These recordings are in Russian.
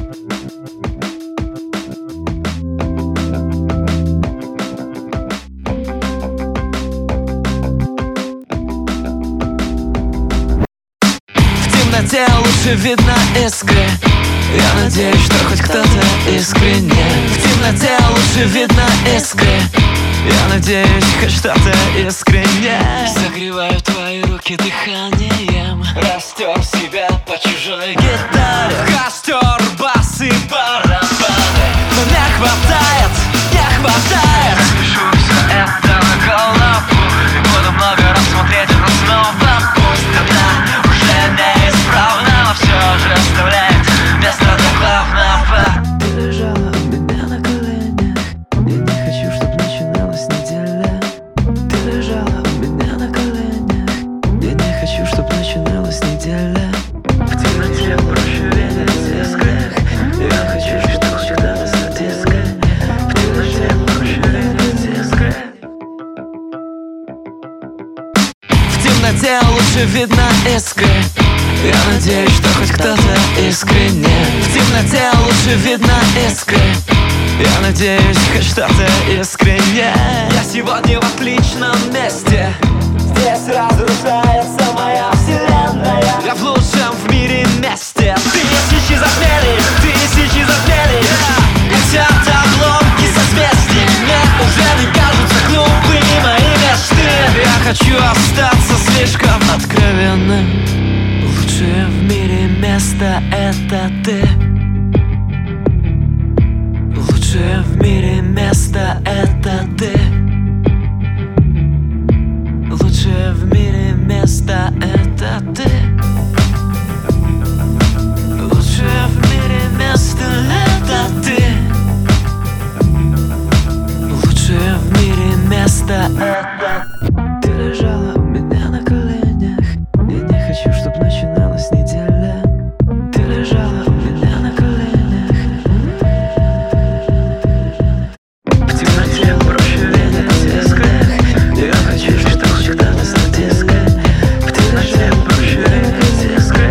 В темноте лучше видно искры. Я надеюсь, что хоть кто-то искренне. В темноте лучше видно искры. Я надеюсь, хоть что-то искренне. Согреваю твои руки дыханием. Растер себя по чужой гитаре. Костер, бас и барабаны. Но не хватает, не хватает. Запишу все это на голову и буду много раз смотреть это снова. Пусть она уже неисправна, но все же оставляет место для главного. Ты лежала у меня на коленях. Я не хочу, чтоб начиналась неделя. Ты лежала у меня на коленях. Я не хочу, чтоб начиналась неделя. В темноте проще видеть искры. Я хочу, чтобы всегда достать искры. В темноте проще видеть искры. В темноте лучше видно искры. Я надеюсь, что хоть кто-то искренне. В темноте лучше видно искры. Я надеюсь, хоть что-то искренне. Я сегодня в отличном месте. Здесь разрушается моя вселенная. Я в лучшем в мире месте. Тысячи затмели. Летят обломки созвездий. Мне уже не кажутся глупыми мои мечты. Я хочу остаться слишком откровенным. Лучшее в мире место — это ты. Лучшее в мире место — это ты. Лучшее в мире место — это ты. Лучшее в мире место — это ты. Лучшее в мире место — это ты. Лежала у меня на коленях. Я не хочу, чтоб начиналась неделя. Ты лежала у меня на коленях. В темноте проще видеть искры. Я хочу, чтобы всегда достать искры. В темноте проще видеть искры.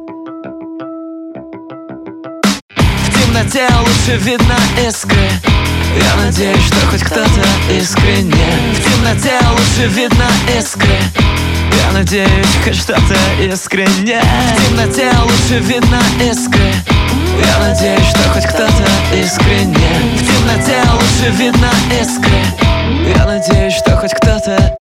В темноте лучше видно искры. Я надеюсь, что хоть кто-то искренне. В темноте лучше видно искры. Я надеюсь, хоть что-то искренне. В темноте лучше видно искры. Я надеюсь, что хоть кто-то искренне. В темноте лучше видно искры. Я надеюсь, что хоть кто-то